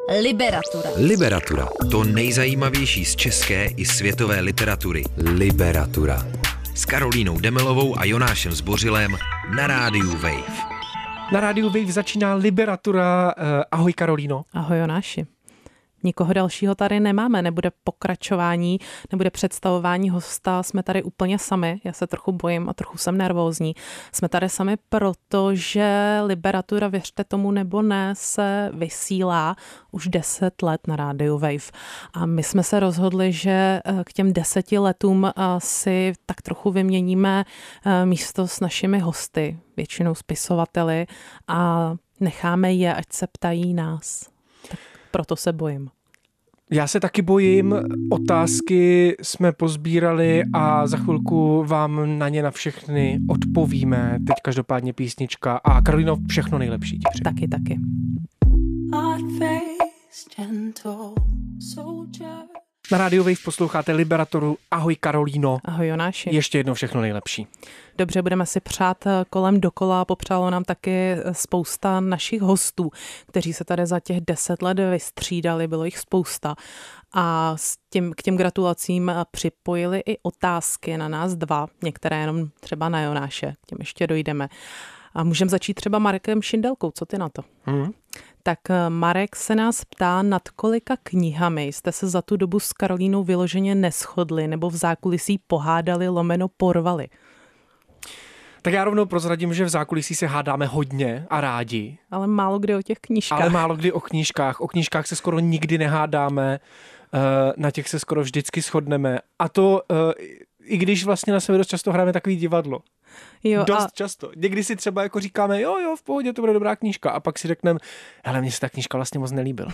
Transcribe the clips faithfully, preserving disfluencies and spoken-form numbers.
Liberatura. Liberatura. To nejzajímavější z české i světové literatury. Liberatura. S Karolínou Demelovou a Jonášem Zbořilem na rádiu Wave. Na rádiu Wave začíná Liberatura. Ahoj Karolíno. Ahoj Jonáši. Nikoho dalšího tady nemáme, nebude pokračování, nebude představování hosta, jsme tady úplně sami, já se trochu bojím a trochu jsem nervózní. Jsme tady sami proto, že Liberatura, věřte tomu nebo ne, se vysílá už deset let na rádiu Wave. A my jsme se rozhodli, že k těm deseti letům si tak trochu vyměníme místo s našimi hosty, většinou spisovateli, a necháme je, ať se ptají nás. Tak proto se bojím. Já se taky bojím, otázky jsme pozbírali a za chvilku vám na ně na všechny odpovíme. Teď každopádně písnička a Karolíno, všechno nejlepší ti přeji. Taky, taky. Na rádiu Wave posloucháte Liberatoru. Ahoj Karolíno. Ahoj Jonáši. Ještě jednou všechno nejlepší. Dobře, budeme si přát kolem dokola. Popřálo nám taky spousta našich hostů, kteří se tady za těch deset let vystřídali, bylo jich spousta. A s tím, k těm gratulacím připojili i otázky na nás dva, některé jenom třeba na Jonáše, k těm ještě dojdeme. A můžeme začít třeba Marekem Šindelkou, co ty na to? Hmm. Tak Marek se nás ptá, nad kolika knihami jste se za tu dobu s Karolínou vyloženě neshodli nebo v zákulisí pohádali, lomeno porvali? Tak já rovnou prozradím, že v zákulisí se hádáme hodně a rádi. Ale málo kdy o těch knížkách. Ale málo kdy o knížkách. O knížkách se skoro nikdy nehádáme, na těch se skoro vždycky shodneme. A to i když vlastně na sebe dost často hrajeme takový divadlo. Jo, dost a... často. Někdy si třeba jako říkáme, jo, jo, v pohodě, to bude dobrá knížka. A pak si řekneme, hele, mně se ta knížka vlastně moc nelíbila.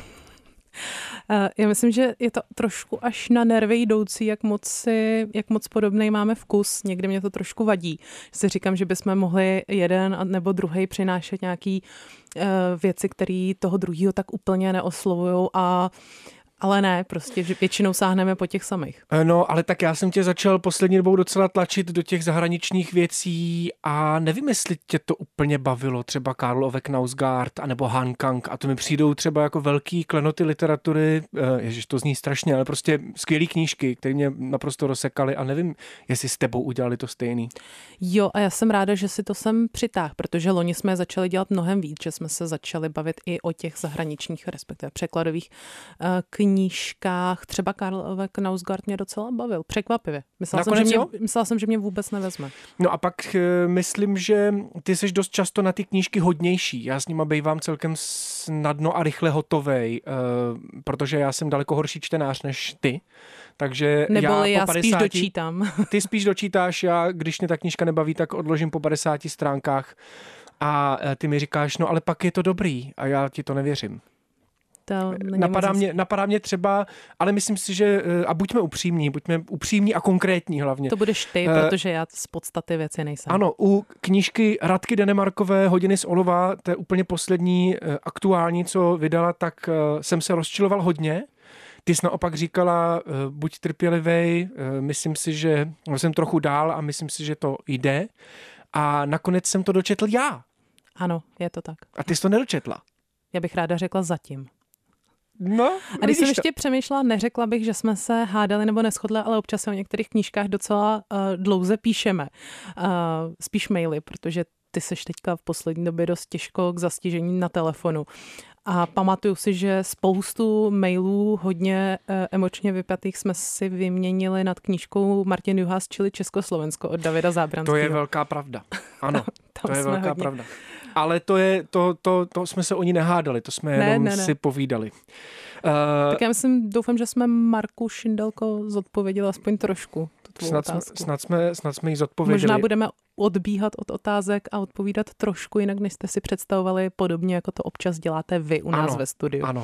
Já myslím, že je to trošku až na nervy jdoucí, jak moc, si, jak moc podobný máme vkus. Někdy mě to trošku vadí. Si říkám, že bychom mohli jeden nebo druhý přinášet nějaký uh, věci, které toho druhého tak úplně neoslovujou, a ale ne, prostě že většinou sáhneme po těch samých. No, ale tak já jsem tě začal poslední dobou docela tlačit do těch zahraničních věcí a nevím, jestli tě to úplně bavilo, třeba Karl Ove Knausgaard anebo Han Kang, a to mi přijdou třeba jako velký klenoty literatury, ježiš, to zní strašně, ale prostě skvělý knížky, které mě naprosto rozsekaly, a nevím, jestli s tebou udělali to stejný. Jo, a já jsem ráda, že si to sem přitáhl, protože loni jsme začali dělat mnohem víc, že jsme se začali bavit i o těch zahraničních, respektive překladových knížkách. knížkách. Třeba Karl Ove Knausgaard mě docela bavil. Překvapivě. Myslela jsem, že mě, myslela jsem, že mě vůbec nevezme. No a pak myslím, že ty jsi dost často na ty knížky hodnější. Já s nima bejvám celkem snadno a rychle hotovej, protože já jsem daleko horší čtenář než ty. Takže Neboli já, já padesáti, spíš dočítám. Ty spíš dočítáš, já když mě ta knížka nebaví, tak odložím po padesáti stránkách a ty mi říkáš, no ale pak je to dobrý, a já ti to nevěřím. Napadá mě, napadá mě třeba, ale myslím si, že a buďme upřímní, buďme upřímní a konkrétní hlavně. To budeš ty, uh, protože já z podstaty věci nejsem. Ano, u knížky Radky Denemarkové Hodiny z olova, to je úplně poslední aktuální, co vydala, tak uh, jsem se rozčiloval hodně. Ty jsi naopak říkala, uh, buď trpělivej, uh, myslím si, že jsem trochu dál a myslím si, že to jde. A nakonec jsem to dočetl já. Ano, je to tak. A ty jsi to nedočetla. Já bych ráda řekla zatím. No, a když jsem to... ještě přemýšlela, neřekla bych, že jsme se hádali nebo neshodli, ale občas se o některých knížkách docela uh, dlouze píšeme. Uh, spíš maily, protože ty seš teďka v poslední době dost těžko k zastižení na telefonu. A pamatuju si, že spoustu mailů hodně uh, emočně vypjatých jsme si vyměnili nad knížkou Martin Juhás, čili Československo od Davida Zábranského. To je velká pravda. Ano, to je velká hodně... pravda. Ale to je, to, to, to jsme se o ní nehádali, to jsme ne, jenom ne, ne. si povídali. Uh, tak já myslím, doufám, že jsme Marku Šindelko zodpověděli aspoň trošku. Snad jsme, snad, jsme, snad jsme jí zodpověděli. Možná budeme odbíhat od otázek a odpovídat trošku jinak, než jste si představovali, podobně jako to občas děláte vy u nás ano, ve studiu. Ano.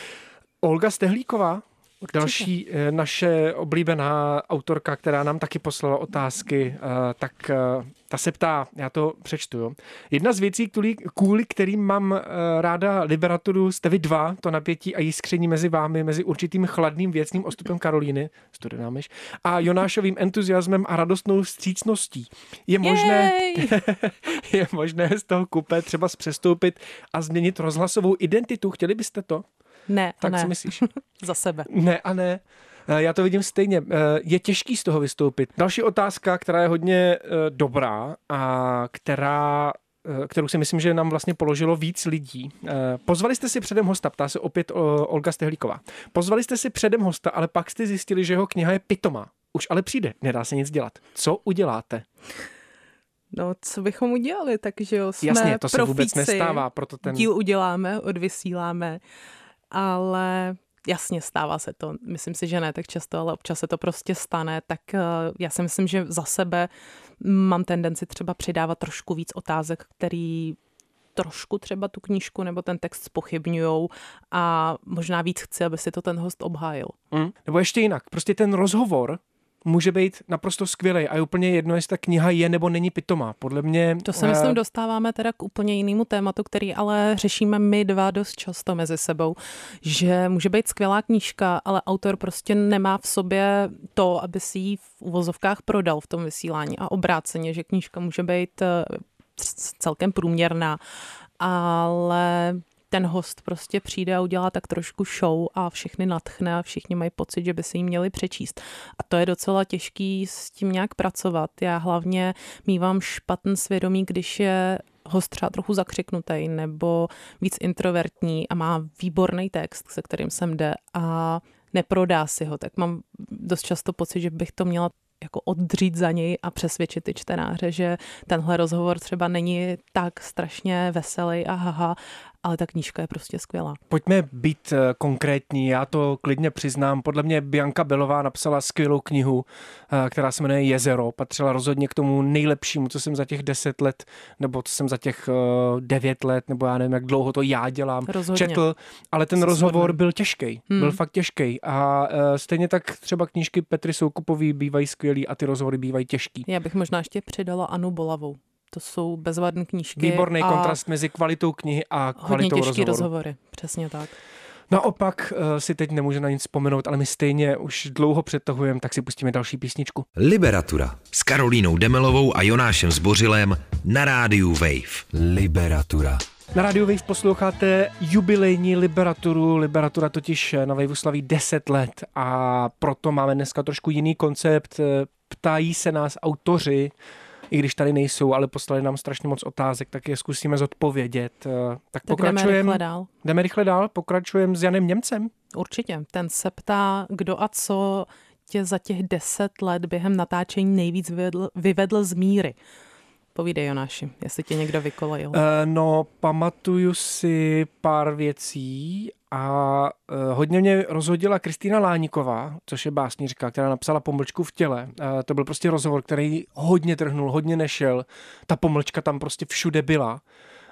Olga Stehlíková, určitě. Další naše oblíbená autorka, která nám taky poslala otázky, tak ta se ptá, já to přečtu, jo. Jedna z věcí, kvůli, kvůli kterým mám ráda Liberaturu, jste vy dva, to napětí a jiskření mezi vámi, mezi určitým chladným věcným ostupem Karolíny, studenámeš, a Jonášovým entuziasmem a radostnou vstřícností. Je možné, je možné z toho kupé třeba přestoupit a změnit rozhlasovou identitu. Chtěli byste to? Ne a Tak ne. co myslíš? Za sebe. Ne a ne. Já to vidím stejně. Je těžký z toho vystoupit. Další otázka, která je hodně dobrá a která, kterou si myslím, že nám vlastně položilo víc lidí. Pozvali jste si předem hosta, ptá se opět Olga Stehlíková. Pozvali jste si předem hosta, ale pak jste zjistili, že jeho kniha je pitomá. Už ale přijde, nedá se nic dělat. Co uděláte? No, co bychom udělali, takže jo, jsme Jasně, to se profíci, vůbec nestává, proto ten... díl uděláme, odvysíláme, ale jasně stává se to. Myslím si, že ne tak často, ale občas se to prostě stane, tak já si myslím, že za sebe mám tendenci třeba přidávat trošku víc otázek, který trošku třeba tu knížku nebo ten text zpochybňujou a možná víc chci, aby si to ten host obhájil. Mm. Nebo ještě jinak, prostě ten rozhovor může být naprosto skvělý a je úplně jedno, jestli ta kniha je nebo není pitomá. Podle mě... To se myslím dostáváme teda k úplně jinému tématu, který ale řešíme my dva dost často mezi sebou, že může být skvělá knížka, ale autor prostě nemá v sobě to, aby si ji v uvozovkách prodal v tom vysílání a obráceně, že knížka může být celkem průměrná, ale ten host prostě přijde a udělá tak trošku show a všechny nadchne a všichni mají pocit, že by si ji měli přečíst. A to je docela těžký s tím nějak pracovat. Já hlavně mívám špatný svědomí, když je host třeba trochu zakřiknutý nebo víc introvertní a má výborný text, se kterým sem jde a neprodá si ho, tak mám dost často pocit, že bych to měla jako oddřít za něj a přesvědčit ty čtenáře, že tenhle rozhovor třeba není tak strašně veselý a haha, ale ta knížka je prostě skvělá. Pojďme být konkrétní, já to klidně přiznám. Podle mě Bianka Belová napsala skvělou knihu, která se jmenuje Jezero. Patřila rozhodně k tomu nejlepšímu, co jsem za těch deset let, nebo co jsem za těch devět let, nebo já nevím, jak dlouho to já dělám, rozhodně. četl, ale ten Jsi rozhovor shodný. byl těžký, hmm. byl fakt těžký. A stejně tak třeba knížky Petry Soukupový bývají skvělý a ty rozhovory bývají těžký. Já bych možná ještě přidala Anu Bolavou. To jsou bezvadné knížky. Výborný kontrast mezi kvalitou knihy a kvalitou hodně těžký rozhovoru. rozhovory, přesně tak. Naopak si teď nemůžu na nic vzpomenout, ale my stejně už dlouho přetahujeme, tak si pustíme další písničku. Liberatura s Karolínou Demelovou a Jonášem Zbořilem na rádiu Wave. Liberatura. Na rádiu Wave posloucháte jubilejní Liberaturu. Liberatura totiž na Waveu slaví deset let a proto máme dneska trošku jiný koncept. Ptají se nás autoři, i když tady nejsou, ale poslali nám strašně moc otázek, tak je zkusíme zodpovědět. Tak, tak pokračujeme. Jdeme rychle dál. Jdeme rychle dál, pokračujeme s Janem Němcem. Určitě. Ten se ptá, kdo a co tě za těch deset let během natáčení nejvíc vyvedl, vyvedl z míry. Povídej, Jonáši, jestli tě někdo vykolejil. Uh, no, pamatuju si pár věcí a uh, hodně mě rozhodila Kristýna Láníková, což je básnířka, která napsala Pomlčku v těle. Uh, to byl prostě rozhovor, který hodně trhnul, hodně nešel. Ta pomlčka tam prostě všude byla.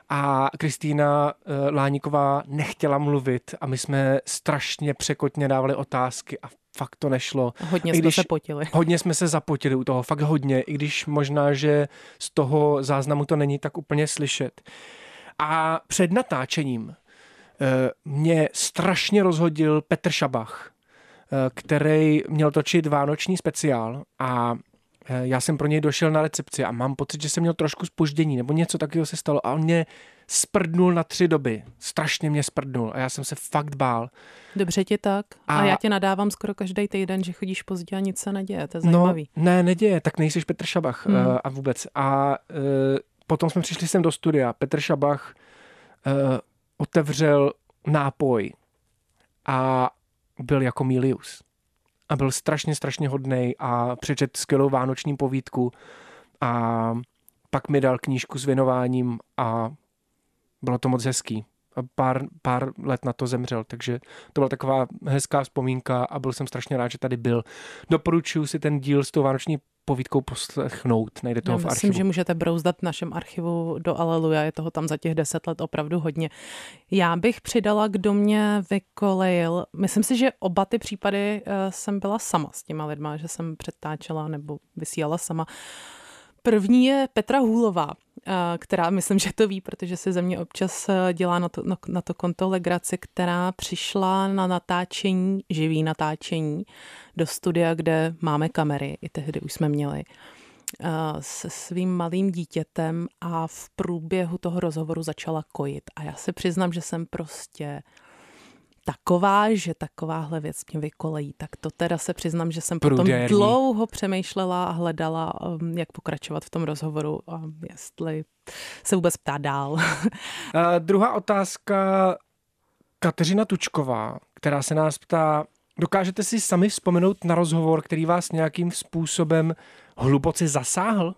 A Kristýna uh, Láníková nechtěla mluvit a my jsme strašně překotně dávali otázky a fakt to nešlo. Hodně jsme když, se potili. Hodně jsme se zapotili u toho, fakt hodně, i když možná, že z toho záznamu to není tak úplně slyšet. A před natáčením e, mě strašně rozhodil Petr Šabach, e, který měl točit vánoční speciál a e, já jsem pro něj došel na recepci a mám pocit, že jsem měl trošku zpoždění nebo něco takového se stalo a on mě sprdnul na tři doby. Strašně mě sprdnul a já jsem se fakt bál. Dobře ti tak. A, a já tě nadávám skoro každý týden, že chodíš pozdě a nic se neděje. To je no, zajímavý. Ne, neděje. Tak nejsiš Petr Šabach hmm. uh, a vůbec. A uh, potom jsme přišli sem do studia. Petr Šabach uh, otevřel nápoj a byl jako Milius. A byl strašně, strašně hodnej a přečet skvělou vánoční povídku a pak mi dal knížku s věnováním a bylo to moc hezký. A pár, pár let na to zemřel, takže to byla taková hezká vzpomínka a byl jsem strašně rád, že tady byl. Doporučuji si ten díl s tou vánoční povídkou poslechnout, najde toho Já v myslím, archivu. že můžete brouzdat v našem archivu do Aleluja, je toho tam za těch deset let opravdu hodně. Já bych přidala, kdo mě vykolejil. Myslím si, že oba ty případy uh, jsem byla sama s těma lidma, že jsem předtáčela nebo vysílala sama. První je Petra Hůlová, která myslím, že to ví, protože si ze mě občas dělá na to, na to konto legraci, která přišla na natáčení, živý natáčení do studia, kde máme kamery, i tehdy už jsme měli, se svým malým dítětem a v průběhu toho rozhovoru začala kojit. A já se přiznám, že jsem prostě taková, že takováhle věc mě vykolejí. Tak to teda se přiznám, že jsem Prudérní. potom dlouho přemýšlela a hledala, jak pokračovat v tom rozhovoru a jestli se vůbec ptát dál. Uh, druhá otázka, Kateřina Tučková, která se nás ptá, dokážete si sami vzpomenout na rozhovor, který vás nějakým způsobem hluboce zasáhl?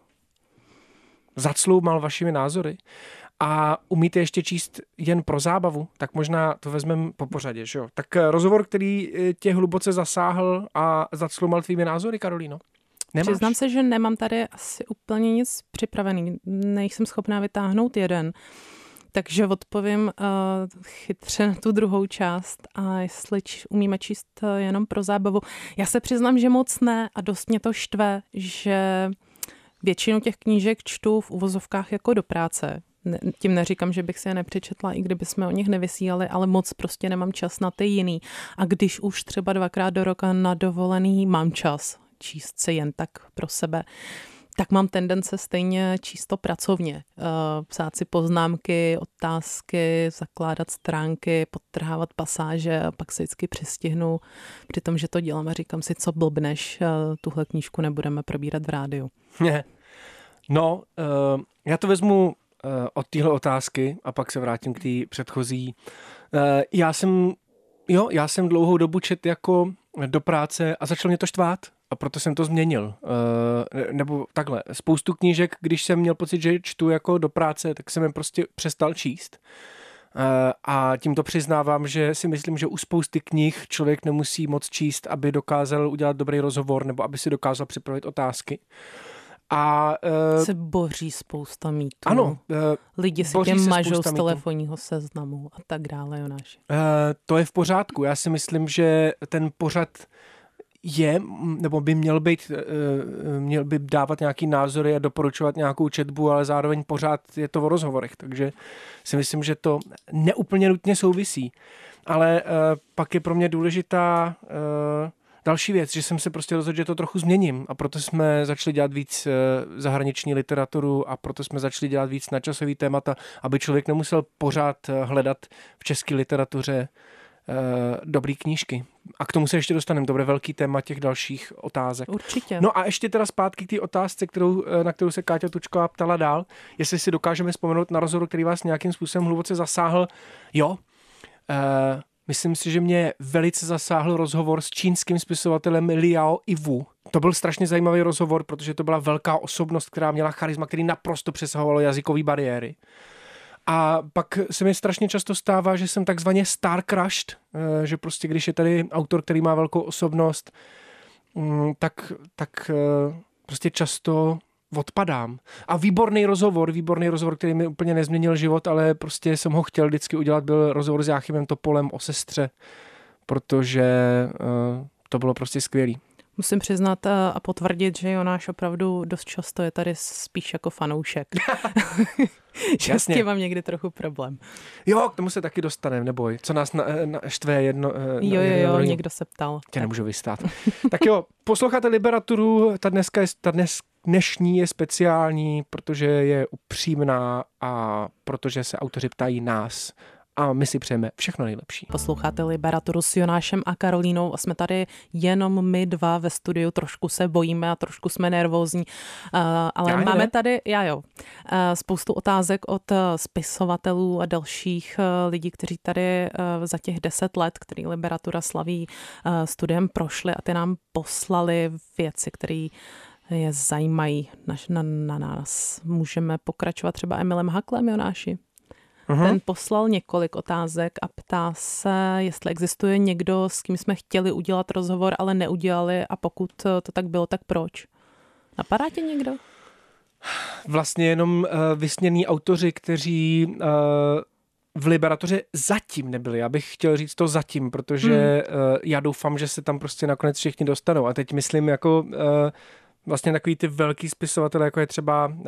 Zacloumal vašimi názory? A umíte ještě číst jen pro zábavu? Tak možná to vezmeme po pořadě, že jo? Tak rozhovor, který tě hluboce zasáhl a zacloumal tvými názory, Karolíno? Nemáš? Přiznám se, že nemám tady asi úplně nic připravený. Nejsem schopná vytáhnout jeden. Takže odpovím uh, chytře na tu druhou část a jestli č- umíme číst uh, jenom pro zábavu. Já se přiznám, že moc ne a dost mě to štve, že většinu těch knížek čtu v uvozovkách jako do práce. Ne, tím neříkám, že bych si je nepřečetla, i kdyby jsme o nich nevysílali, ale moc prostě nemám čas na ty jiný. A když už třeba dvakrát do roka na dovolený mám čas číst si jen tak pro sebe, tak mám tendence stejně číst to pracovně. Psát si poznámky, otázky, zakládat stránky, podtrhávat pasáže a pak se vždycky přestihnu při tom, že to dělám a říkám si, co blbneš, tuhle knížku nebudeme probírat v rádiu. No, uh, já to vezmu uh, od téhle otázky a pak se vrátím k té předchozí. Uh, já jsem, jo, já jsem dlouhou dobu čet jako do práce a začal mě to štvát. A proto jsem to změnil. E, nebo takhle, spoustu knížek, když jsem měl pocit, že čtu jako do práce, tak jsem je prostě přestal číst. E, a tímto přiznávám, že si myslím, že u spousty knih člověk nemusí moc číst, aby dokázal udělat dobrý rozhovor nebo aby si dokázal připravit otázky. A e, se boří spousta mýtů. Ano. E, Lidi si tě mažou z telefonního seznamu a tak dále, Jonáši. E, to je v pořádku. Já si myslím, že ten pořad je, nebo by měl být, měl by dávat nějaký názory a doporučovat nějakou četbu, ale zároveň pořád je to o rozhovorech, takže si myslím, že to neúplně nutně souvisí. Ale pak je pro mě důležitá další věc, že jsem se prostě rozhodl, že to trochu změním a proto jsme začali dělat víc zahraniční literaturu a proto jsme začali dělat víc nadčasový témata, aby člověk nemusel pořád hledat v české literatuře dobrý knížky. A k tomu se ještě dostaneme. To bude velký téma těch dalších otázek. Určitě. No a ještě teda zpátky k té otázce, kterou, na kterou se Káťa Tučková ptala dál. Jestli si dokážeme vzpomenout na rozhovor, který vás nějakým způsobem hluboce zasáhl. Jo. E, myslím si, že mě velice zasáhl rozhovor s čínským spisovatelem Liao Yiwu. To byl strašně zajímavý rozhovor, protože to byla velká osobnost, která měla charisma, který naprosto přesahovalo jazykové bariéry. A pak se mi strašně často stává, že jsem takzvaně star crushed, že prostě když je tady autor, který má velkou osobnost, tak, tak prostě často odpadám. A výborný rozhovor, výborný rozhovor, který mi úplně nezměnil život, ale prostě jsem ho chtěl vždycky udělat, byl rozhovor s Jáchymem Topolem o sestře, protože to bylo prostě skvělý. Musím přiznat a potvrdit, že Jonáš opravdu dost často je tady spíš jako fanoušek. Že s tím mám někdy trochu problém. Jo, k tomu se taky dostaneme, neboj. Co nás na, na štve jedno... Jo, jo, jo, někdo se ptal. Tě nemůžu vystát. Tak jo, posloucháte Literaturu, ta, dneska je, ta dnes, dnešní je speciální, protože je upřímná a protože se autoři ptají nás. A my si přejeme všechno nejlepší. Posloucháte Literaturu s Jonášem a Karolínou a jsme tady jenom my dva ve studiu, trošku se bojíme a trošku jsme nervózní, uh, ale já máme ne. tady, já jo, uh, spoustu otázek od uh, spisovatelů a dalších uh, lidí, kteří tady uh, za těch deset let, který Literatura slaví, uh, studiem prošli a ty nám poslali věci, které je zajímají na, na, na nás. Můžeme pokračovat třeba Emilem Haklem, Jonáši? Uhum. Ten poslal několik otázek a ptá se, jestli existuje někdo, s kým jsme chtěli udělat rozhovor, ale neudělali a pokud to tak bylo, tak proč? Napadá tě někdo? Vlastně jenom uh, vysněný autoři, kteří uh, v Literatuře zatím nebyli. Já bych chtěl říct to zatím, protože hmm. uh, já doufám, že se tam prostě nakonec všichni dostanou. A teď myslím jako uh, vlastně takový ty velký spisovatelé, jako je třeba... Uh,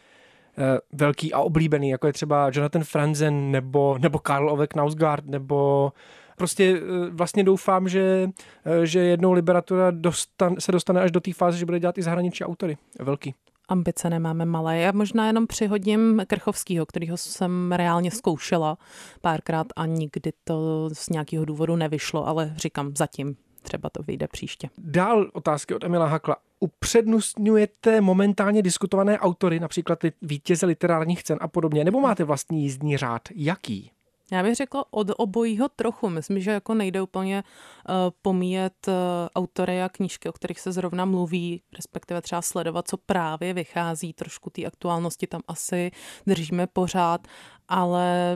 velký a oblíbený, jako je třeba Jonathan Franzen nebo, nebo Karl Ove Knausgaard, nebo prostě vlastně doufám, že, že jednou Literatura dostan, se dostane až do té fáze, že bude dělat i zahraniční autory. Velký. Ambice nemáme malé. Já možná jenom přihodím Krchovskýho, kterýho jsem reálně zkoušela párkrát a nikdy to z nějakého důvodu nevyšlo, ale říkám zatím. Třeba to vyjde příště. Dál otázky od Emila Hakla. Upřednostňujete momentálně diskutované autory, například vítěze literárních cen a podobně, nebo máte vlastní jízdní řád? Jaký? Já bych řekla od obojího trochu. Myslím, že jako nejde úplně uh, pomíjet uh, autory a knížky, o kterých se zrovna mluví, respektive třeba sledovat, co právě vychází. Trošku té aktuálnosti tam asi držíme pořád, ale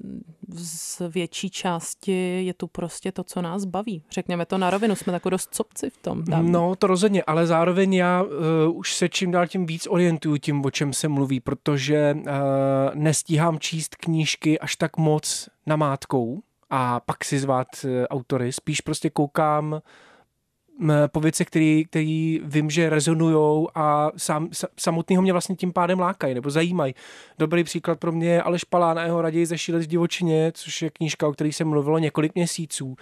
z větší části je tu prostě to, co nás baví. Řekněme to na rovinu, jsme jako dost copci v tom. Tam. No, to rozhodně, ale zároveň já uh, už se čím dál tím víc orientuju tím, o čem se mluví, protože uh, nestíhám číst knížky až tak moc namátkou a pak si zvát uh, autory. Spíš prostě koukám po věcech, který, který vím, že rezonujou a sám, samotnýho mě vlastně tím pádem lákají nebo zajímají. Dobrý příklad pro mě je Aleš Palán a jeho Raději zešílet v divočině, což je knížka, o které se mluvilo několik měsíců.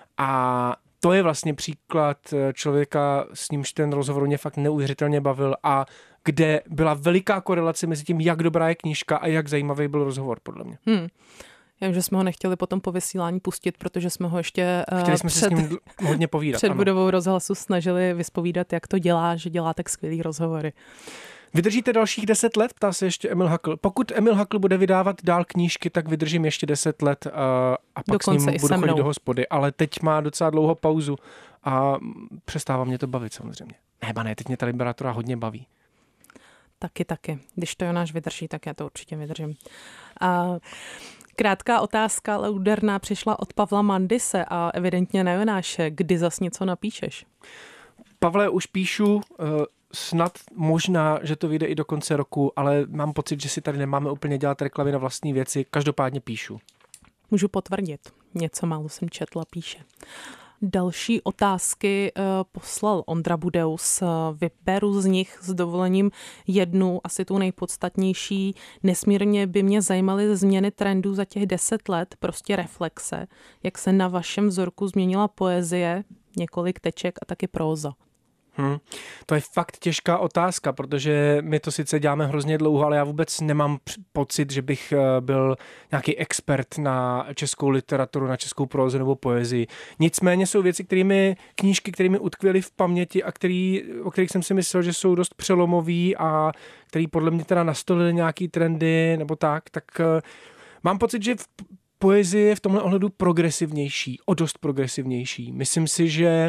A to je vlastně příklad člověka, s nímž ten rozhovor mě fakt neuvěřitelně bavil a kde byla veliká korelace mezi tím, jak dobrá je knížka a jak zajímavý byl rozhovor, podle mě. Hmm. Já vím, že jsme ho nechtěli potom po vysílání pustit, protože jsme ho ještě Chtěli jsme před, se s ním hodně povídat. před ano. budovou rozhlasu snažili vyspovídat, jak to dělá, že dělá tak skvělý rozhovory. Vydržíte dalších deset let, ptá se ještě Emil Hakl. Pokud Emil Hakl bude vydávat dál knížky, tak vydržím ještě deset let uh, a pak Dokonce s ním budu chodit mnou. do hospody. Ale teď má docela dlouho pauzu a přestává mě to bavit samozřejmě. Neba ne, teď mě ta Liberatura hodně baví. Taky, taky. Když to Jonáš vydrží, tak já to určitě vydržím. A krátká otázka, ale úderná, přišla od Pavla Mandise a evidentně na Jonáše. Kdy zas něco napíšeš? Pavle, už píšu, snad možná, že to vyjde i do konce roku, ale mám pocit, že si tady nemáme úplně dělat reklamy na vlastní věci. Každopádně píšu. Můžu potvrdit. Něco málo jsem četla, píše. Další otázky uh, poslal Ondra Budeus. Vyberu z nich s dovolením jednu, asi tu nejpodstatnější. Nesmírně by mě zajímaly změny trendů za těch deset let, prostě reflexe. Jak se na vašem vzorku změnila poezie, několik teček a taky próza. Hmm. To je fakt těžká otázka, protože my to sice děláme hrozně dlouho, ale já vůbec nemám pocit, že bych byl nějaký expert na českou literaturu, na českou prózu nebo poezii. Nicméně jsou věci, kterými, knížky, kterými utkvěly v paměti a který, o kterých jsem si myslel, že jsou dost přelomový a který podle mě teda nastolily nějaký trendy nebo tak, tak mám pocit, že v poezii je v tomhle ohledu progresivnější, o dost progresivnější. Myslím si, že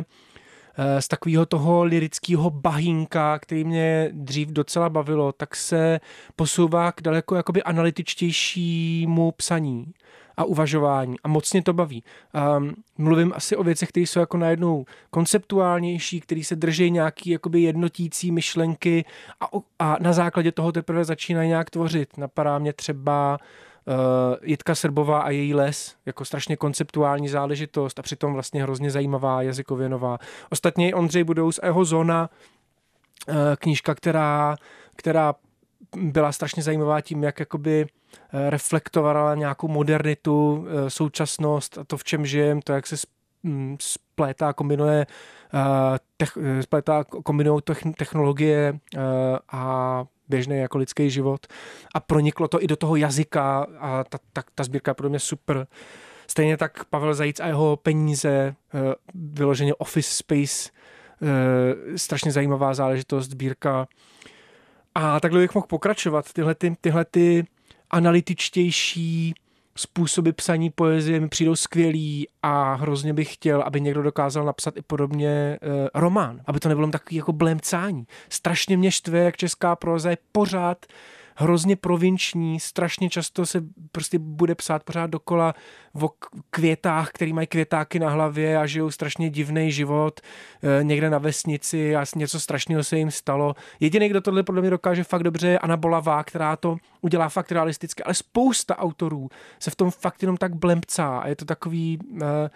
z takového toho lirického bahínka, který mě dřív docela bavilo, tak se posouvá k daleko jakoby analytičtějšímu psaní a uvažování a moc mě to baví. Um, mluvím asi o věcech, které jsou jako najednou konceptuálnější, které se drží nějaký jakoby jednotící myšlenky a, a na základě toho teprve začínají nějak tvořit. Napadá mě třeba Uh, Jitka Srbová a její les, jako strašně konceptuální záležitost a přitom vlastně hrozně zajímavá, jazykově nová. Ostatně i Ondřej Budous a jeho Zóna, uh, knížka, která, která byla strašně zajímavá tím, jak jakoby uh, reflektovala nějakou modernitu, uh, současnost a to, v čem žijem, to, jak se um, splétá, kombinuje uh, tech, splétá, kombinují technologie uh, a běžný jako lidský život a proniklo to i do toho jazyka a ta, ta, ta sbírka je pro mě super. Stejně tak Pavel Zajíc a jeho Peníze, vyloženě Office Space, strašně zajímavá záležitost, sbírka. A takhle bych mohl pokračovat. Tyhle, ty, tyhle ty analytičtější způsoby psaní poezie mi přijdou skvělý a hrozně bych chtěl, aby někdo dokázal napsat i podobně e, román, aby to nebylo takový jako blemcání. Strašně mě štve, jak česká próza je pořád hrozně provinční, strašně často se prostě bude psát pořád dokola o květách, který mají květáky na hlavě a žijou strašně divný život e, někde na vesnici a něco strašného se jim stalo. Jediný, kdo tohle podle mě dokáže fakt dobře, je Anna Bolavá, která to udělá fakt realisticky, ale spousta autorů se v tom fakt jenom tak blempcá a je to takový... E,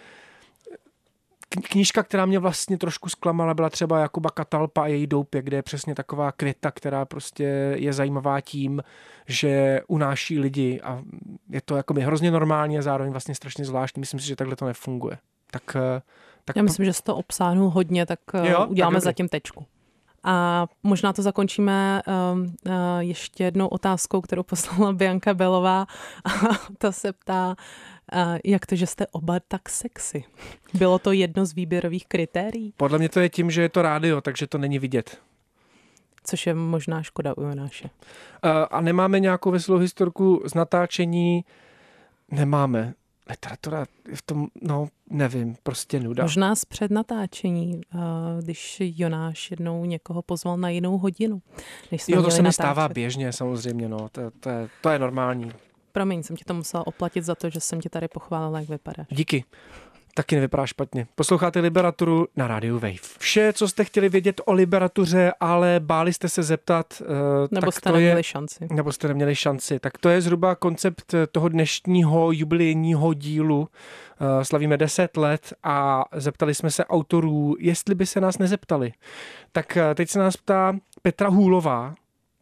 Knížka, která mě vlastně trošku zklamala, byla třeba Jakuba Katalpa a její Doupě, kde je přesně taková květa, která prostě je zajímavá tím, že unáší lidi a je to jako hrozně normální a zároveň vlastně strašně zvláštní. Myslím si, že takhle to nefunguje. Tak, tak Já myslím, že jsi to obsáhnul hodně, tak jo, uděláme tak zatím tečku. A možná to zakončíme uh, uh, ještě jednou otázkou, kterou poslala Bianka Belová. A ta se ptá, uh, jak to, že jste oba tak sexy? Bylo to jedno z výběrových kritérií? Podle mě to je tím, že je to rádio, takže to není vidět. Což je možná škoda u Jonáše. Uh, a nemáme nějakou veselou historku z natáčení? Nemáme. Literatura v tom, no nevím, prostě nuda. Možná z přednatáčení, když Jonáš jednou někoho pozval na jinou hodinu. Než jsme jo, to se mi natáčet. stává běžně samozřejmě, no, to, to, je, to je normální. Promiň, jsem ti to musela oplatit za to, že jsem tě tady pochválila, jak vypadáš. Díky. Taky nevypadá špatně. Posloucháte Liberaturu na rádiu Wave. Vše, co jste chtěli vědět o Literatuře, ale báli jste se zeptat, nebo tak jste to neměli je, šanci. Nebo jste neměli šanci. Tak to je zhruba koncept toho dnešního jubilejního dílu. Slavíme deset let a zeptali jsme se autorů, jestli by se nás nezeptali. Tak teď se nás ptá Petra Hůlová,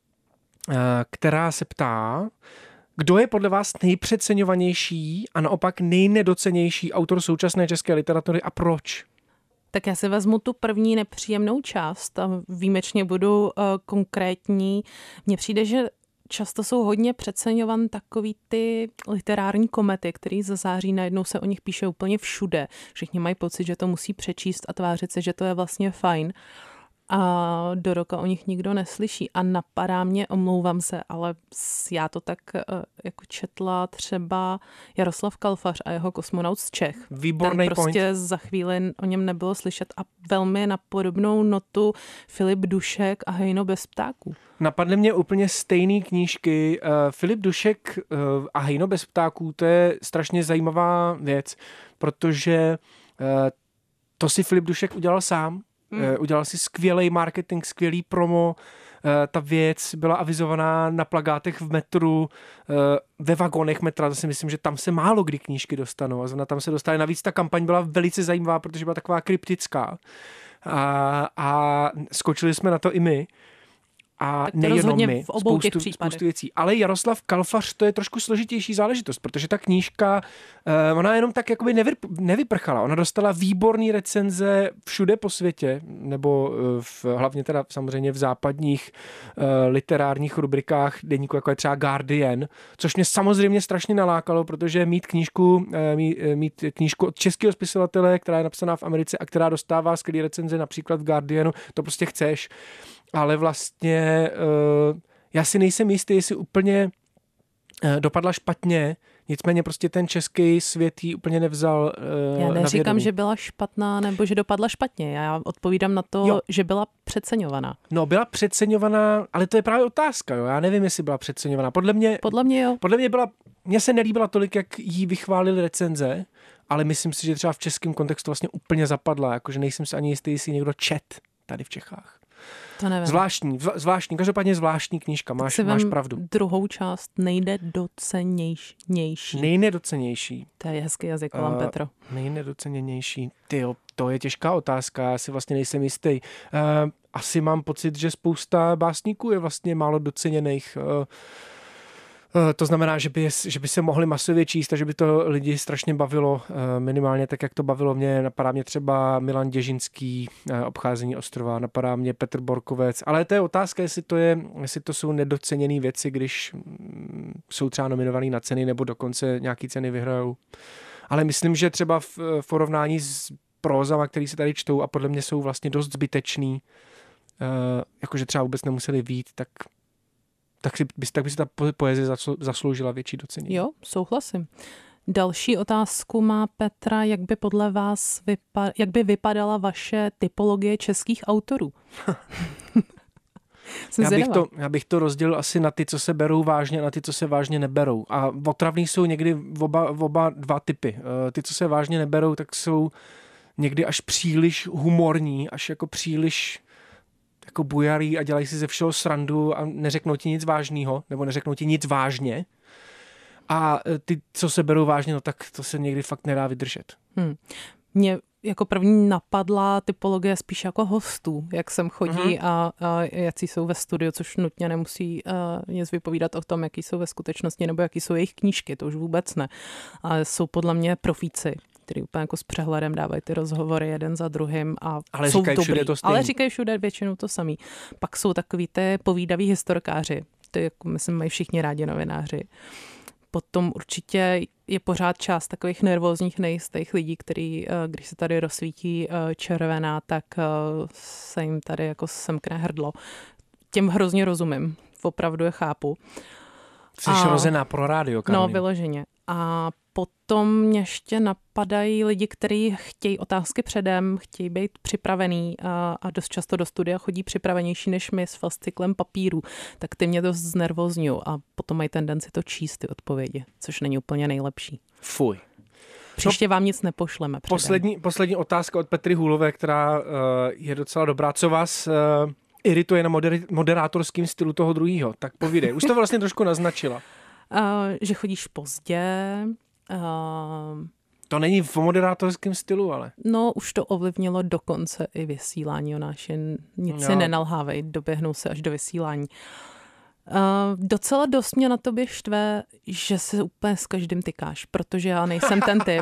která se ptá, kdo je podle vás nejpřeceňovanější a naopak nejnedocenější autor současné české literatury a proč? Tak já si vezmu tu první nepříjemnou část a výjimečně budu uh, konkrétní. Mně přijde, že často jsou hodně přeceňovan takový ty literární komety, který za září najednou se o nich píše úplně všude. Všichni mají pocit, že to musí přečíst a tvářit se, že to je vlastně fajn. A do roka o nich nikdo neslyší. A napadá mě, omlouvám se, ale já to tak jako četla třeba Jaroslav Kalfař a jeho Kosmonaut z Čech. Výborný Ten prostě point. za chvíli o něm nebylo slyšet a velmi na podobnou notu Filip Dušek a Hejno bez ptáků. Napadly mě úplně stejné knížky. Uh, Filip Dušek uh, a Hejno bez ptáků, to je strašně zajímavá věc, protože uh, to si Filip Dušek udělal sám. Hmm. Uh, udělal si skvělý marketing, skvělý promo. Uh, ta věc byla avizovaná na plakátech v metru, uh, ve vagonech metra. To si myslím, že tam se málo kdy knížky dostanou. A tam se dostaly. Navíc ta kampaň byla velice zajímavá, protože byla taková kryptická. A, a skočili jsme na to i my. A nejenom my, v obou těch spoustu, spoustu věcí. Ale Jaroslav Kalfař, to je trošku složitější záležitost, protože ta knížka, uh, ona jenom tak jakoby nevy, nevyprchala. Ona dostala výborný recenze všude po světě, nebo uh, v, hlavně teda samozřejmě v západních uh, literárních rubrikách deníku, jako je třeba Guardian, což mě samozřejmě strašně nalákalo, protože mít knížku, uh, mít, mít knížku od českého spisovatele, která je napsaná v Americe a která dostává skvělý recenze například v Guardianu, to prostě chceš. Ale vlastně uh, já si nejsem jistý, jestli úplně uh, dopadla špatně, nicméně prostě ten český svět ji úplně nevzal uh, Já neříkám, na vědomí. že byla špatná nebo že dopadla špatně. Já odpovídám na to, jo. že byla přeceňovaná. No, byla přeceňovaná, ale to je právě otázka, jo. Já nevím, jestli byla přeceňovaná. Podle mě, Podle mě jo. Podle mě byla, mně se nelíbila tolik, jak jí vychválili recenze, ale myslím si, že třeba v českém kontextu vlastně úplně zapadla, jakože nejsem si ani jistý, jestli někdo čet tady v Čechách. To nevím. Zvláštní, zvláštní, každopádně zvláštní knížka, máš, máš pravdu. Druhou část nejnedocenější. Nejnedocenější. To je hezký jazyk, kolem uh, Petro. Nejnedocenější. Tyjo, to je těžká otázka, já si vlastně nejsem jistý. Uh, asi mám pocit, že spousta básníků je vlastně málo doceněných. Uh, To znamená, že by, že by se mohli masově číst a že by to lidi strašně bavilo, minimálně tak, jak to bavilo mě. Napadá mě třeba Milan Děžinský, Obcházení ostrova, napadá mě Petr Borkovec, ale to je otázka, jestli to, je, jestli to jsou nedoceněné věci, když jsou třeba nominovaný na ceny nebo dokonce nějaký ceny vyhrajou. Ale myslím, že třeba v porovnání s prózama, který se tady čtou a podle mě jsou vlastně dost zbytečný, jakože třeba vůbec nemuseli vít, tak Tak, si, tak by si ta poezie zasloužila větší docenění. Jo, souhlasím. Další otázku má Petra, jak by podle vás vypa- jak by vypadala vaše typologie českých autorů? já, bych to, já bych to rozdělil asi na ty, co se berou vážně a na ty, co se vážně neberou. A otravný jsou někdy oba, oba dva typy. Ty, co se vážně neberou, tak jsou někdy až příliš humorní, až jako příliš jako bujarý a dělají si ze všeho srandu a neřeknou ti nic vážného, nebo neřeknou ti nic vážně. A ty, co se berou vážně, no tak to se někdy fakt nedá vydržet. Hmm. Mě jako první napadla typologie spíš jako hostů, jak sem chodí mm-hmm. a, a jaký jsou ve studiu, což nutně nemusí uh, nic vypovídat o tom, jaký jsou ve skutečnosti nebo jaký jsou jejich knížky, to už vůbec ne. Ale jsou podle mě profíci, který úplně jako s přehledem dávají ty rozhovory jeden za druhým a ale jsou říkají dobrý. všude to stejný. Ale říkají všude většinou to samý. Pak jsou takový ty povídaví historkáři, ty jako myslím mají všichni rádi novináři. Potom určitě je pořád část takových nervózních, nejistých lidí, který, když se tady rozsvítí červená, tak se jim tady jako semkne hrdlo. Těm hrozně rozumím, opravdu je chápu. Jsi rozená pro rádio, Karolín. No, vyloženě. A potom mě ještě napadají lidi, kteří chtějí otázky předem, chtějí být připravený a, a dost často do studia chodí připravenější než my s fasciklem papíru. Tak ty mě dost znervozňují a potom mají tendenci to číst, ty odpovědi, což není úplně nejlepší. Fuj. Příště vám nic nepošleme předem. Poslední, poslední otázka od Petry Hůlové, která uh, je docela dobrá. Co vás uh, irituje na moder- moderátorském stylu toho druhýho? Tak povídej. Už to vlastně trošku naznačila. Uh, že chodíš pozdě. Uh, to není v moderátorském stylu, ale. No, už to ovlivnilo dokonce i vysílání, Jonáši. Nic si nenalhávej, doběhnou se až do vysílání. Uh, docela dost mě na tobě štve, že se úplně s každým tykáš, protože já nejsem ten typ.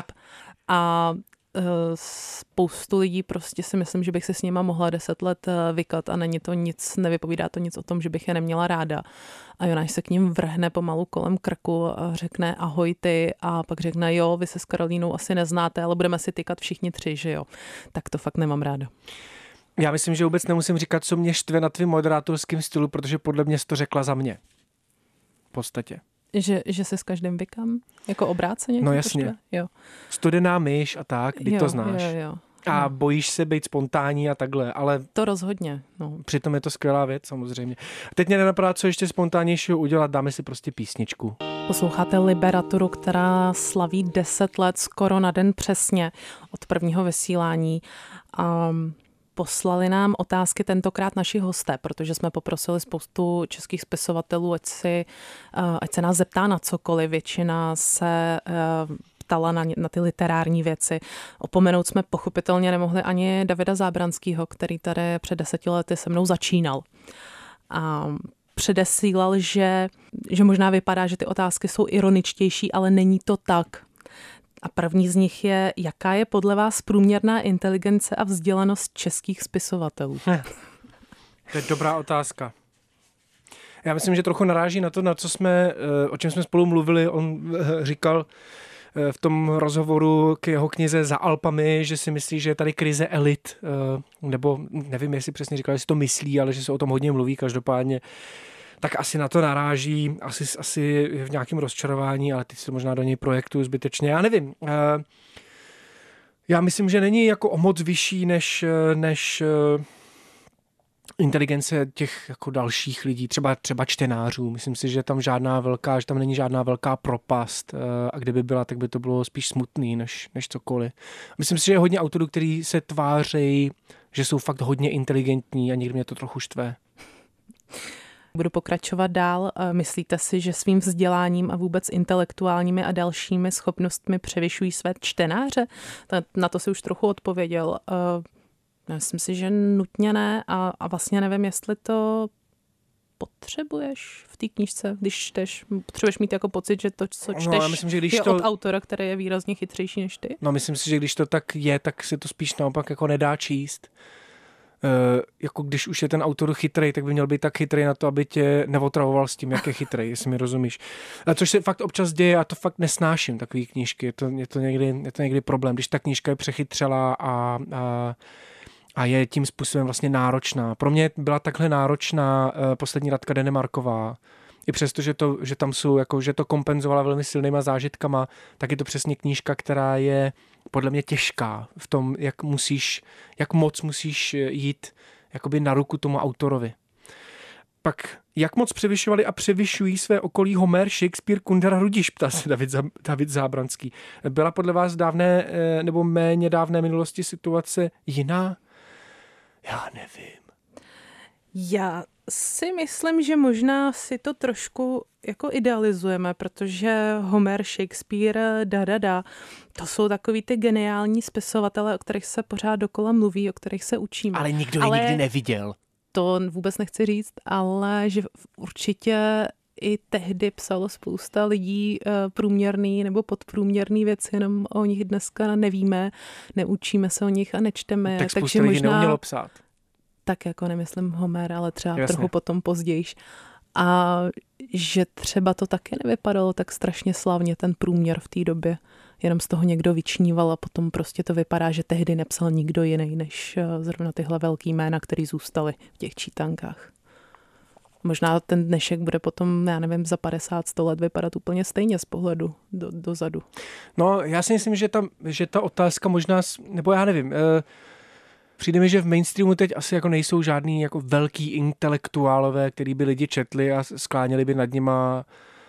A uh, spoustu lidí prostě si myslím, že bych se s nima mohla deset let vykat a není to nic, nevypovídá to nic o tom, že bych je neměla ráda. A Jonáš se k ním vrhne pomalu kolem krku a řekne ahoj ty a pak řekne jo, vy se s Karolínou asi neznáte, ale budeme si tykat všichni tři, že jo. Tak to fakt nemám ráda. Já myslím, že vůbec nemusím říkat, co mě štve na tvým moderátorském stylu, protože podle mě jsi to řekla za mě. V podstatě. Že, že se s každým vykám? Jako obráceně? No jasně. Jo. Studená myš a tak, kdy jo, to znáš. Jo, jo. A bojíš se být spontánní a takhle, ale... To rozhodně, no. Přitom je to skvělá věc, samozřejmě. Teď mě nenapadá, co ještě spontánnějšího udělat, dáme si prostě písničku. Posloucháte Liberaturu, která slaví deset let, skoro na den přesně od prvního vysílání. A poslali nám otázky tentokrát naši hosté, protože jsme poprosili spoustu českých spisovatelů, ať, si, ať se nás zeptá na cokoliv. Většina se ptala na, na ty literární věci. Opomenout jsme pochopitelně nemohli ani Davida Zábranského, který tady před deseti lety se mnou začínal. A předesílal, že, že možná vypadá, že ty otázky jsou ironičtější, ale není to tak. A první z nich je, jaká je podle vás průměrná inteligence a vzdělanost českých spisovatelů? Hm. To je dobrá otázka. Já myslím, že trochu naráží na to, na co jsme, o čem jsme spolu mluvili. On říkal v tom rozhovoru k jeho knize Za Alpami, že si myslí, že je tady krize elit, nebo nevím, jestli přesně říkal, jestli to myslí, ale že se o tom hodně mluví každopádně. Tak asi na to naráží, asi, asi v nějakém rozčarování, ale teď se možná do něj projektuju zbytečně. Já nevím. Já myslím, že není jako o moc vyšší než, než inteligence těch jako dalších lidí, třeba, třeba čtenářů. Myslím si, že tam žádná velká, že tam není žádná velká propast a kdyby byla, tak by to bylo spíš smutný než, než cokoliv. Myslím si, že je hodně autorů, který se tvářejí, že jsou fakt hodně inteligentní a někdy mě to trochu štve. Budu pokračovat dál. Myslíte si, že svým vzděláním a vůbec intelektuálními a dalšími schopnostmi převyšují své čtenáře? Na to si už trochu odpověděl. Myslím si, že nutně ne a, a vlastně nevím, jestli to potřebuješ v té knížce, když čteš. Potřebuješ mít jako pocit, že to, co čteš, no, myslím, že když je to... od autora, který je výrazně chytřejší než ty? No, myslím si, že když to tak je, tak se to spíš naopak jako nedá číst. Uh, jako když už je ten autor chytrej, tak by měl být tak chytrej na to, aby tě neotravoval s tím, jak je chytrej, jestli mi rozumíš. A což se fakt občas děje a to fakt nesnáším, takový knížky. Je to, je to, někdy, je to někdy problém, když ta knížka je přechytřelá a, a, a je tím způsobem vlastně náročná. Pro mě byla takhle náročná uh, poslední Radka Denemarková. I přesto, že, to, že tam jsou, jako, že to kompenzovala velmi silnýma zážitkama, tak je to přesně knížka, která je podle mě těžká v tom, jak musíš, jak moc musíš jít jakoby na ruku tomu autorovi. Pak, jak moc převyšovali a převyšují své okolí Homer, Shakespeare, Kundera, Rudiš, ptá se David, David Zábranský. Byla podle vás dávné nebo méně dávné minulosti situace jiná? Já nevím. Já si myslím, že možná si to trošku jako idealizujeme, protože Homer, Shakespeare, da, da, da, to jsou takový ty geniální spisovatelé, o kterých se pořád dokola mluví, o kterých se učíme. Ale nikdo je nikdy neviděl. To vůbec nechci říct, ale že určitě i tehdy psalo spousta lidí průměrný nebo podprůměrný věci, jenom o nich dneska nevíme, neučíme se o nich a nečteme. Tak spousta lidí možná neumělo psát. Tak jako nemyslím Homer, ale třeba Jasně. trochu potom později. A že třeba to taky nevypadalo tak strašně slavně, ten průměr v té době. Jenom z toho někdo vyčníval a potom prostě to vypadá, že tehdy nepsal nikdo jiný, než zrovna tyhle velký jména, který zůstaly v těch čítankách. Možná ten dnešek bude potom, já nevím, za padesát sto let vypadat úplně stejně z pohledu do, dozadu. No, já si myslím, že ta, že ta otázka možná, nebo já nevím, eh, přijde mi, že v mainstreamu teď asi jako nejsou žádný jako velký intelektuálové, který by lidi četli a skláněli by nad nima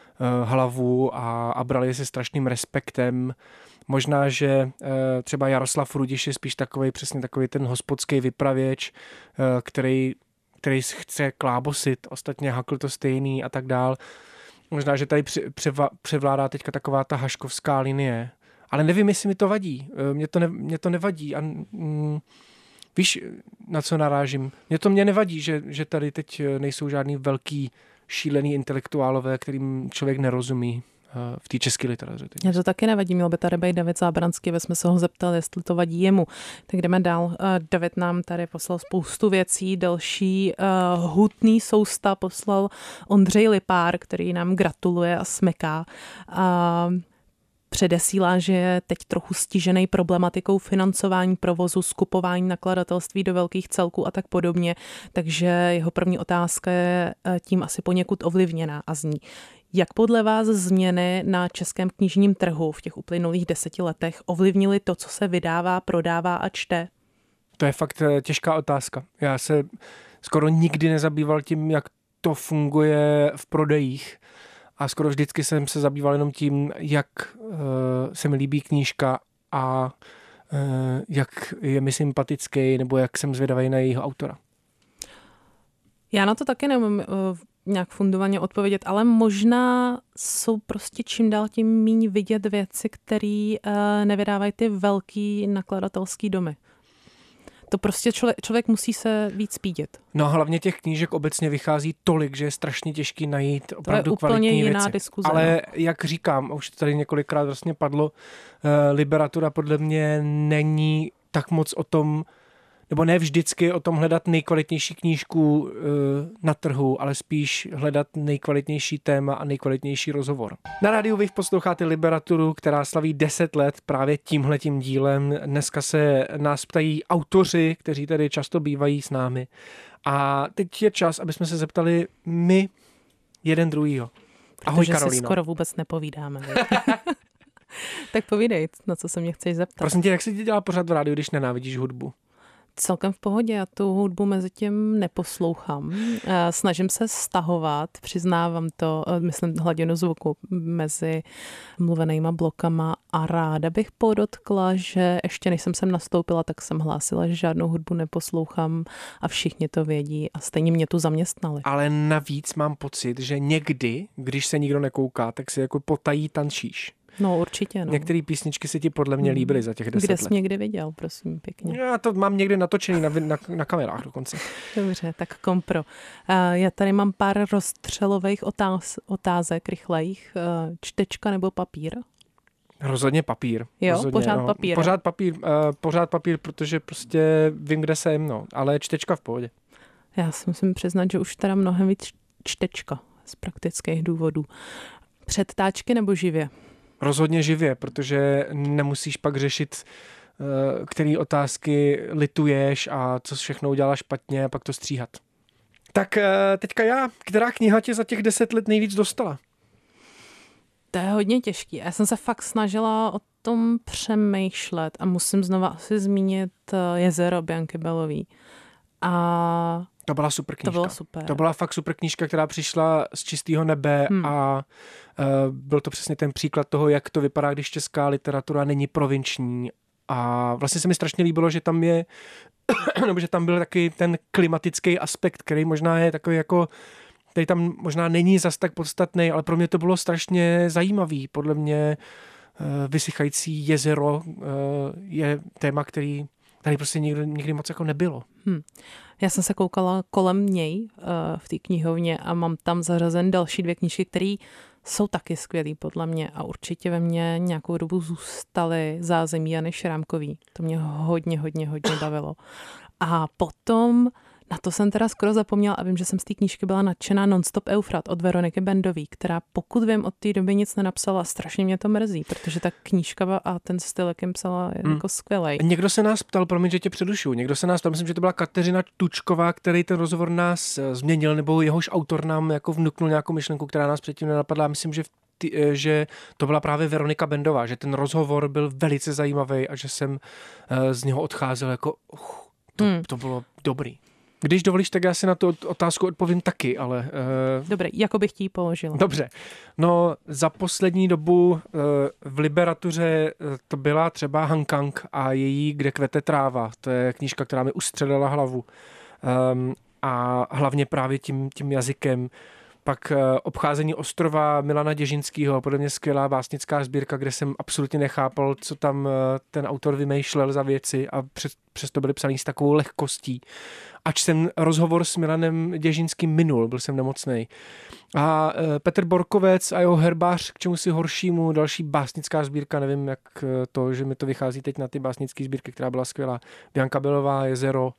hlavu a, a brali se strašným respektem. Možná, že e, třeba Jaroslav Rudiš je spíš takovej, přesně takový ten hospodský vypravěč, e, který, který chce klábosit, ostatně Hakl to stejný a tak dál. Možná, že tady převa, převládá teďka taková ta haškovská linie. Ale nevím, jestli mi to vadí. E, mě, to ne, mě to nevadí. A, mm, víš, na co narážím? Mě to mě nevadí, že, že tady teď nejsou žádný velký šílený intelektuálové, kterým člověk nerozumí v té české literatuře. Mně to taky nevadí, měl by tady být David Zábranský, aby jsme se ho zeptali, jestli to vadí jemu. Tak jdeme dál. David nám tady poslal spoustu věcí, další uh, hutný sousta poslal Ondřej Lipár, který nám gratuluje a smeká. Uh, Předesílá, že je teď trochu stižený problematikou financování provozu, skupování nakladatelství do velkých celků a tak podobně. Takže jeho první otázka je tím asi poněkud ovlivněná a zní. Jak podle vás změny na českém knižním trhu v těch uplynulých deseti letech ovlivnily to, co se vydává, prodává a čte? To je fakt těžká otázka. Já se skoro nikdy nezabýval tím, jak to funguje v prodejích. A skoro vždycky jsem se zabýval jenom tím, jak uh, se mi líbí knížka a uh, jak je mi sympatický, nebo jak jsem zvědavý na jejího autora. Já na to taky nemám uh, nějak fundovaně odpovědět, ale možná jsou prostě čím dál tím míň vidět věci, které uh, nevydávají ty velký nakladatelský domy. To prostě člověk, člověk musí se víc spídět. No hlavně těch knížek obecně vychází tolik, že je strašně těžký najít opravdu kvalitní věci. To je úplně jiná diskuze. Ale jak říkám, už to tady několikrát vlastně padlo, literatura podle mě není tak moc o tom, nebo ne vždycky o tom hledat nejkvalitnější knížku na trhu, ale spíš hledat nejkvalitnější téma a nejkvalitnější rozhovor. Na rádiu Wave posloucháte Liberaturu, která slaví deset let právě tímhletím dílem. Dneska se nás ptají autoři, kteří tady často bývají s námi. A teď je čas, aby jsme se zeptali my jeden druhýho. Ahoj, Protože Karolíno. si skoro vůbec nepovídáme. Tak povídej, na co se mě chceš zeptat. Prosím tě, jak se ti dělá pořád v rádiu, když nenávidíš hudbu? Celkem v pohodě, já tu hudbu mezi tím neposlouchám. Snažím se stahovat, přiznávám to, myslím hladinu zvuku mezi mluvenýma blokama a ráda bych podotkla, že ještě než jsem sem nastoupila, tak jsem hlásila, že žádnou hudbu neposlouchám a všichni to vědí a stejně mě tu zaměstnali. Ale navíc mám pocit, že někdy, když se nikdo nekouká, tak si jako potají tančíš. No určitě, no. Některé písničky se ti podle mě líbily za těch deset Kde let. Kde jsi mě kdy viděl, prosím, pěkně. Já to mám někde natočený na, na, na kamerách dokonce. Dobře, tak kompro. Já tady mám pár rozstřelových otáz, otázek rychlejch. Čtečka nebo papír? Rozhodně papír. Jo, Rozhodně, pořád no. papír. Pořád papír, uh, pořád papír, protože prostě vím, kde jsem, no. Ale čtečka v pohodě. Já si musím přiznat, že už teda mnohem víc čtečka z praktických důvodů. Předtáčky nebo živě? Rozhodně živě, protože nemusíš pak řešit, který otázky lituješ a co všechno udělala špatně a pak to stříhat. Tak teďka já, která kniha tě za těch deset let nejvíc dostala? To je hodně těžký. Já jsem se fakt snažila o tom přemýšlet a musím znova asi zmínit Jezero Bianky Belový. A to byla super knížka. To bylo super. To byla fakt super knížka, která přišla z čistého nebe hmm. a uh, byl to přesně ten příklad toho, jak to vypadá, když česká literatura není provinční. A vlastně se mi strašně líbilo, že tam je, nebo že tam byl taky ten klimatický aspekt, který možná je takový jako, který tam možná není zas tak podstatný, ale pro mě to bylo strašně zajímavý. Podle mě uh, vysychající jezero uh, je téma, který tady prostě nikdy, nikdy moc jako nebylo. Hmm. Já jsem se koukala kolem něj uh, v té knihovně a mám tam zařazen další dvě knížky, které jsou taky skvělý podle mě a určitě ve mně nějakou dobu zůstaly Zázemí Jany Šrámkový. To mě hodně, hodně, hodně bavilo. A potom, na to jsem teda skoro zapomněla a vím, že jsem z té knížky byla nadšená Nonstop Eufrat od Veroniky Bendové, která pokud vím od té doby nic nenapsala, strašně mě to mrzí, protože ta knížka a ten styl, jak jim psala, je hmm. jako skvělej. Někdo se nás ptal, promiň, že tě předušu, někdo se nás ptal, myslím, že to byla Kateřina Tučková, který ten rozhovor nás změnil, nebo jehož autor nám jako vnuknul nějakou myšlenku, která nás předtím nenapadla. Myslím, že, ty, že to byla právě Veronika Bendová, že ten rozhovor byl velice zajímavý a že jsem z něho odcházel jako, uh, to, hmm. to bylo dobrý. Když dovolíš, tak já si na tu otázku odpovím taky, ale... Uh... Dobré, jako bych ti ji položila. Dobře. No, za poslední dobu uh, v Liberatuře uh, to byla třeba Han Kang a její Kde kvete tráva. To je knížka, která mi ustřelila hlavu. Um, a hlavně právě tím, tím jazykem. Pak uh, Obcházení ostrova Milana Děžinského, podle mě skvělá básnická sbírka, kde jsem absolutně nechápal, co tam uh, ten autor vymýšlel za věci a přes, přesto byly psaný s takovou lehkostí. Ač jsem rozhovor s Milanem Děžinským minul, byl jsem nemocnej. A uh, Petr Borkovec a jeho Herbář k čemu si horšímu, další básnická sbírka, nevím jak to, že mi to vychází teď na ty básnické sbírky, která byla skvělá. Bianka Belová, Jezero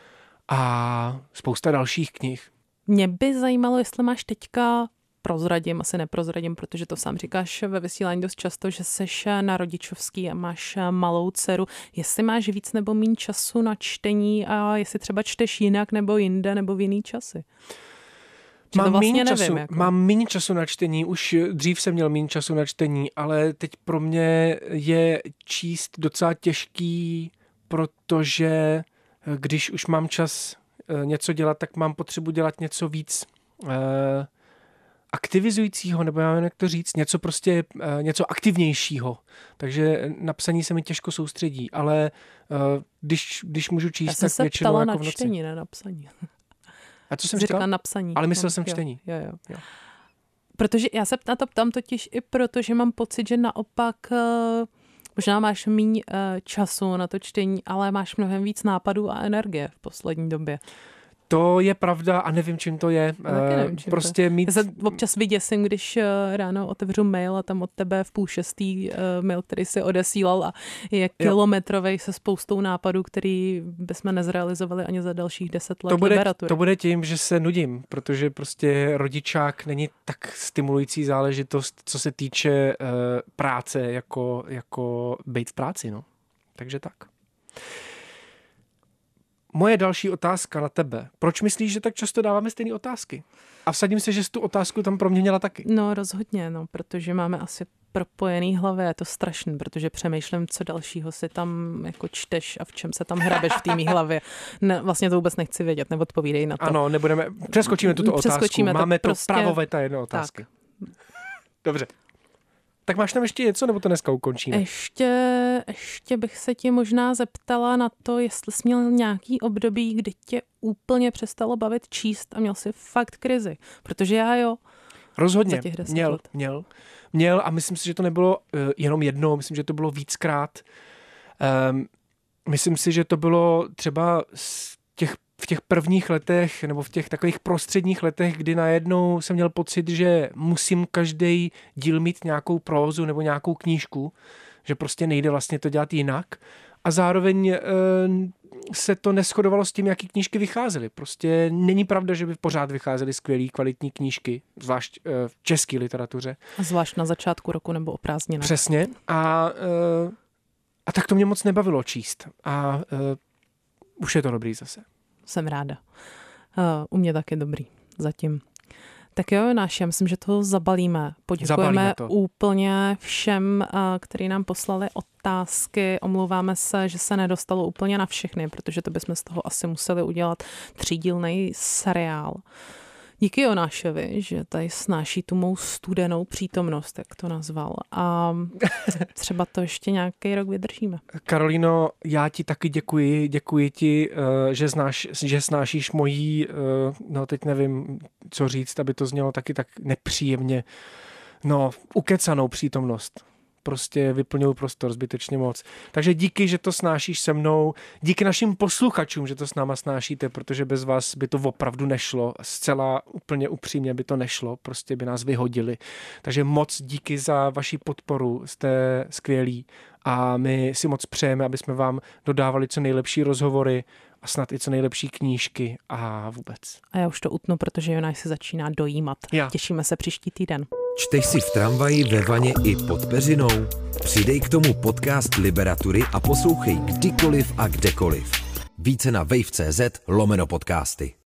a spousta dalších knih. Mě by zajímalo, jestli máš teďka, prozradím, asi neprozradím, protože to sám říkáš ve vysílání dost často, že seš na rodičovský a máš malou dceru. Jestli máš víc nebo míň času na čtení a jestli třeba čteš jinak nebo jinde nebo v jiný časy. Či mám, vlastně míň nevím, času, jako. mám míň času na čtení, už dřív jsem měl míň času na čtení, ale teď pro mě je číst docela těžký, protože když už mám čas něco dělat, tak mám potřebu dělat něco víc uh, aktivizujícího, nebo já nevím, jak to říct, něco prostě, uh, něco aktivnějšího. Takže na psaní se mi těžko soustředí, ale uh, když, když můžu číst, já jsem tak se většinou ptala jako na v noci. čtení, ne na psaní. A co jsem říkala? říkal? Na psaní. Ale myslel no, jsem jo, čtení. Jo, jo. jo. Protože já se na to ptám totiž i proto, že mám pocit, že naopak uh, možná máš míň uh, času na to čtení, ale máš mnohem víc nápadů a energie v poslední době. To je pravda a nevím, čím to je. Nevím, čím prostě to. mít... Já se občas vyděsím, když ráno otevřu mail a tam od tebe v půl šestý uh, mail, který si odesílal a je kilometrovej se spoustou nápadů, který bychom nezrealizovali ani za dalších deset let to bude, liberatury. To bude tím, že se nudím, protože prostě rodičák není tak stimulující záležitost, co se týče uh, práce, jako, jako být v práci. No. Takže tak. Moje další otázka na tebe. Proč myslíš, že tak často dáváme stejné otázky? A vsadím se, že jsi tu otázku tam proměnila taky. No rozhodně, no, protože máme asi propojený hlavy, je to strašný, protože přemýšlím, co dalšího si tam jako čteš a v čem se tam hrabeš v té mý hlavě. Ne, vlastně to vůbec nechci vědět, nebo odpovídej na to. Ano, nebudeme, přeskočíme tuto přeskočíme otázku. Máme to to prostě... právo veta jedné otázky. Tak. Dobře. Tak máš tam ještě něco, nebo to dneska ukončíme? Ještě, ještě bych se ti možná zeptala na to, jestli jsi měl nějaký období, kdy tě úplně přestalo bavit číst a měl jsi fakt krizi. Protože já jo. Rozhodně. Měl, měl. Měl a myslím si, že to nebylo uh, jenom jednou, myslím, že to bylo víckrát. Um, myslím si, že to bylo třeba z těch v těch prvních letech nebo v těch takových prostředních letech, kdy najednou jsem měl pocit, že musím každý díl mít nějakou prózu nebo nějakou knížku, že prostě nejde vlastně to dělat jinak. A zároveň e, se to neshodovalo s tím, jaký knížky vycházely. Prostě není pravda, že by pořád vycházely skvělý, kvalitní knížky, zvlášť e, v české literatuře. A zvlášť na začátku roku nebo o prázdninách. Přesně. A, e, a tak to mě moc nebavilo číst. A e, už je to dobrý zase. Jsem ráda. Uh, u mě taky dobrý zatím. Tak jo, Jonáši, já myslím, že to zabalíme. Poděkujeme to. úplně všem, uh, kteří nám poslali otázky. Omlouváme se, že se nedostalo úplně na všechny, protože to bychom z toho asi museli udělat třídílnej seriál. Díky Jonášovi, že tady snáší tu mou studenou přítomnost, jak to nazval. A třeba to ještě nějaký rok vydržíme. Karolíno, já ti taky děkuji. Děkuji ti, že, znáš, že snášíš mojí, no teď nevím, co říct, aby to znělo taky tak nepříjemně, no, ukecanou přítomnost. prostě vyplňují prostor zbytečně moc. Takže díky, že to snášíš se mnou, díky našim posluchačům, že to s náma snášíte, protože bez vás by to opravdu nešlo, zcela úplně upřímně by to nešlo, prostě by nás vyhodili. Takže moc díky za vaši podporu, jste skvělí a my si moc přejeme, aby jsme vám dodávali co nejlepší rozhovory a snad i co nejlepší knížky a vůbec. A já už to utnu, protože Jonáš se začíná dojímat. Já. Těšíme se příští týden. Čteš si v tramvaji, ve vaně i pod peřinou? Přidej k tomu podcast Liberatury a poslouchej kdykoliv a kdekoliv. Více na wave tečka cz lomeno podcasty.